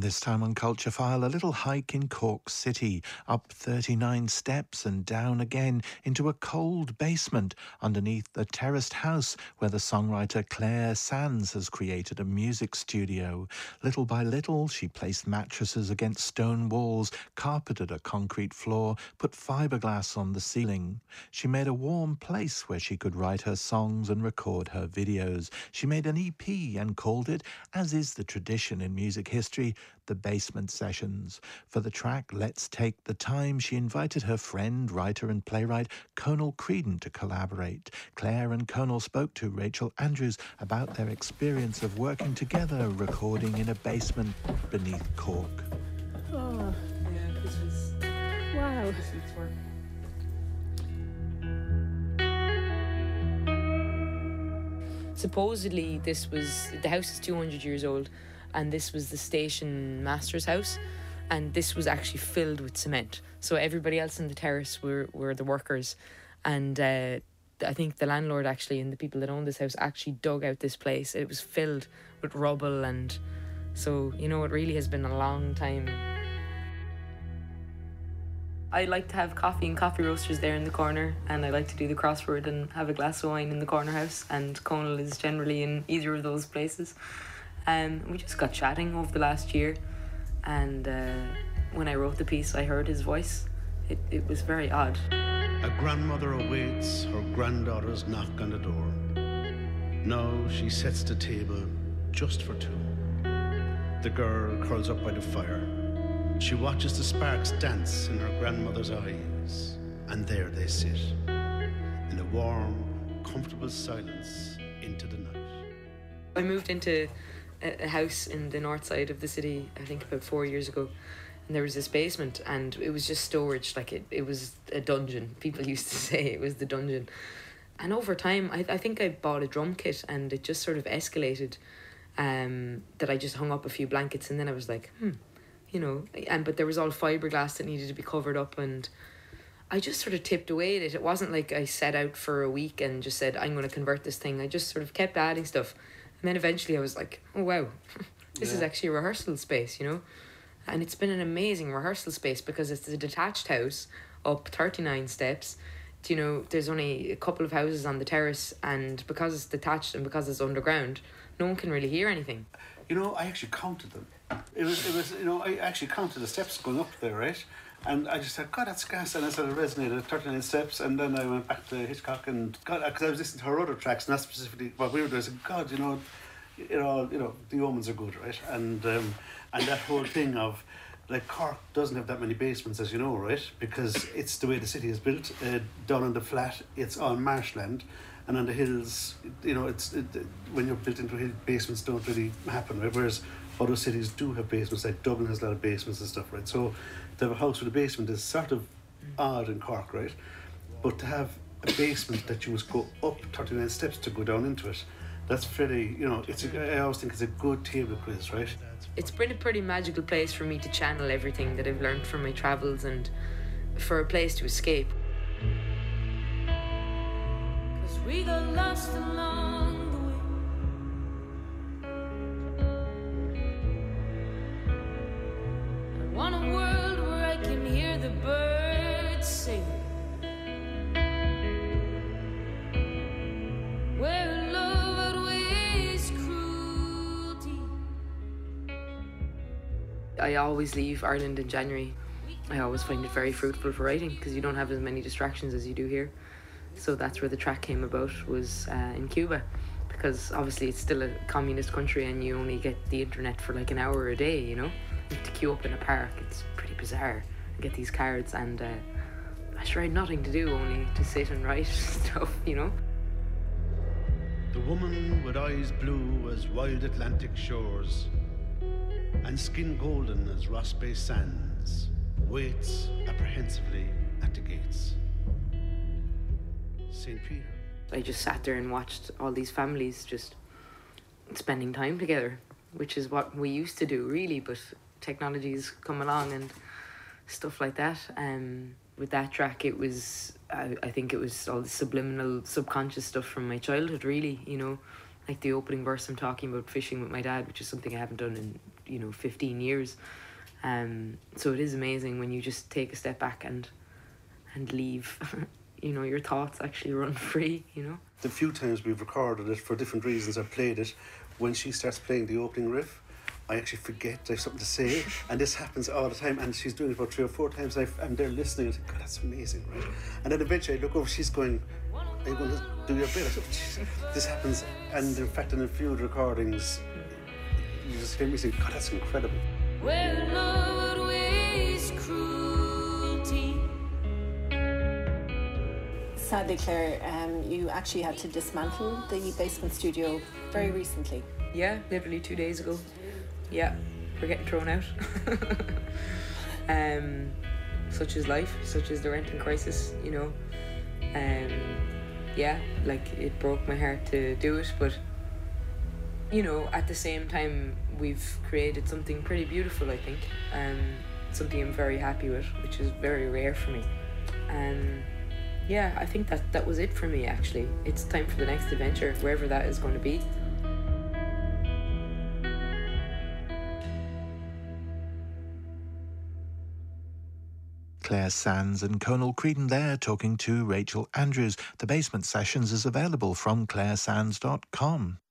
This time on Culture File, a little hike in Cork City, up 39 steps and down again into a cold basement underneath a terraced house where the songwriter Claire Sands has created a music studio. Little by little, she placed mattresses against stone walls, carpeted a concrete floor, put fiberglass on the ceiling. She made a warm place where she could write her songs and record her videos. She made an EP and called it, as is the tradition in music history, the Basement Sessions. For the track Let's Take the Time, she invited her friend, writer and playwright Conal Creedon to collaborate. Claire and Conal spoke to Rachel Andrews about their experience of working together, recording in a basement beneath Cork. Oh, Yeah, this was wow. this week's work. Supposedly the house is 200 years old, and this was the station master's house, and this was actually filled with cement. So everybody else in the terrace were the workers, and I think the landlord actually and the people that owned this house actually dug out this place. It was filled with rubble, and so, you know, it really has been a long time. I like to have coffee and coffee roasters there in the corner, and I like to do the crossword and have a glass of wine in the corner house, and Conal is generally in either of those places. We just got chatting over the last year, and when I wrote the piece I heard his voice. It was very odd. A grandmother awaits her granddaughter's knock on the door. Now she sets the table just for two. The girl curls up by the fire. She watches the sparks dance in her grandmother's eyes, and there they sit, in a warm, comfortable silence into the night. I moved into a house in the north side of the city, I think about 4 years ago, and there was this basement, and it was just storage, like it was a dungeon. People used to say it was the dungeon. And over time, I think I bought a drum kit, and it just sort of escalated, that I just hung up a few blankets, and then I was like, you know, but there was all fiberglass that needed to be covered up, and I just sort of tipped away at it. It wasn't like I set out for a week and just said, I'm going to convert this thing. I just sort of kept adding stuff. And then eventually I was like, oh wow, this is actually a rehearsal space, you know? And it's been an amazing rehearsal space because it's a detached house up 39 steps. You know, there's only a couple of houses on the terrace, and because it's detached and because it's underground, no one can really hear anything. You know, I actually counted them. It was. You know, I actually counted the steps going up there, right? And I just said, God, that's gas. And I said it resonated, 39 steps. And then I went back to Hitchcock, and God, because I was listening to her other tracks, and that's specifically what we were doing. I said, God, you know, the omens are good, right? And that whole thing of, like, Cork doesn't have that many basements, as you know, right? Because it's the way the city is built. Down on the flat, it's all marshland. And on the hills, you know, when you're built into a hill, basements don't really happen, right? Whereas other cities do have basements, like Dublin has a lot of basements and stuff, right? So to have a house with a basement is sort of odd in Cork, right? But to have a basement that you must go up 39 steps to go down into it, that's fairly, you know, I always think it's a good table quiz, right? It's been a pretty magical place for me to channel everything that I've learned from my travels, and for a place to escape. We got lost along the way. I want a world where I can hear the birds sing, where love outweighs cruelty. I always leave Ireland in January. I always find it very fruitful for writing because you don't have as many distractions as you do here. So that's where the track came about, was in Cuba, because obviously it's still a communist country and you only get the internet for like an hour a day, you know? You have to queue up in a park. It's pretty bizarre. I get these cards, and I sure had nothing to do, only to sit and write stuff, you know? The woman with eyes blue as wild Atlantic shores and skin golden as Ross Bay sands waits apprehensively at the gates. St. Peter. I just sat there and watched all these families just spending time together, which is what we used to do, really, but technology's come along and stuff like that. With that track, it was, I think it was all the subliminal, subconscious stuff from my childhood, really, you know, like the opening verse I'm talking about fishing with my dad, which is something I haven't done in 15 years. So it is amazing when you just take a step back and leave, your thoughts actually run free, The few times we've recorded it for different reasons, I've played it, when she starts playing the opening riff, I actually forget I have something to say, and this happens all the time, and she's doing it about 3 or 4 times, and I'm there listening, and I think, God, that's amazing, right? And then eventually I look over, she's going, are you going to do your bit? I said, this happens, and in fact in a few recordings, you just hear me saying, God, that's incredible. Where love outweighs cruelty. Sadly, Claire, you actually had to dismantle the basement studio very recently. Yeah, literally 2 days ago. Yeah, we're getting thrown out. Such is life, such is the renting crisis, Yeah, like, it broke my heart to do it, but at the same time, we've created something pretty beautiful, I think. Something I'm very happy with, which is very rare for me. Yeah, I think that was it for me, actually. It's time for the next adventure, wherever that is going to be. Claire Sands and Conal Creedon there talking to Rachel Andrews. The Basement Sessions is available from clairesands.com.